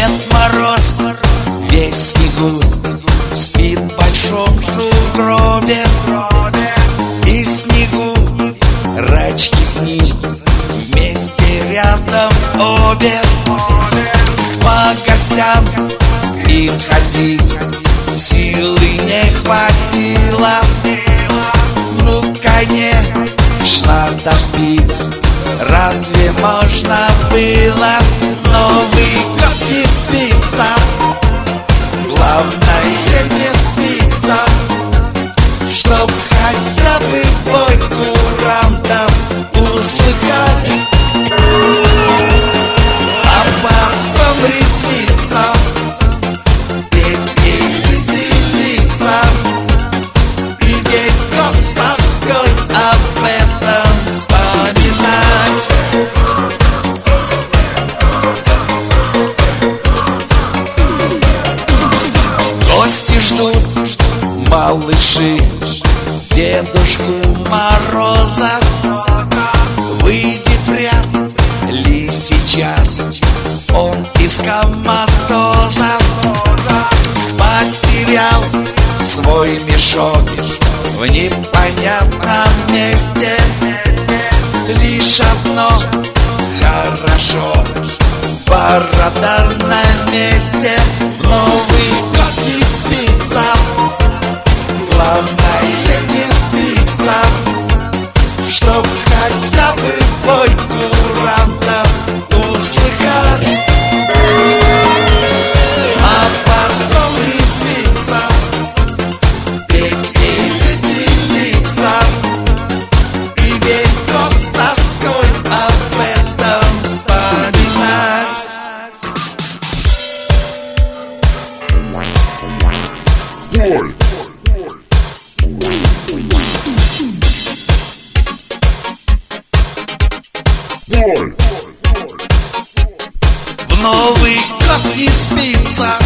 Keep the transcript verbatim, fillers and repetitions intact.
Дед Мороз весь в снегу спит в большом сугробе, и в снегу рачки с ним вместе рядом обе. По гостям им ходить силы не хватило. Ну, конечно, топить разве можно было? Новый год не спится, главное не спится, чтоб хотя бы бой курантов услыхать, а потом резвиться, петь и веселиться, и весь год с тоской об этом вспоминать. Гости ждут, малыши, Дедушку Мороза. Выйдет вряд ли сейчас он из коматоза. Потерял свой мешок в непонятном месте. Лишь одно хорошо, борода на месте. В Новый год не спится, главное не спится, чтоб хотя бы бой курантов услыхать, а потом резвиться, петь и веселиться, и весь год с тоской об этом вспоминать. Бой! Бой! В Новый год не спится,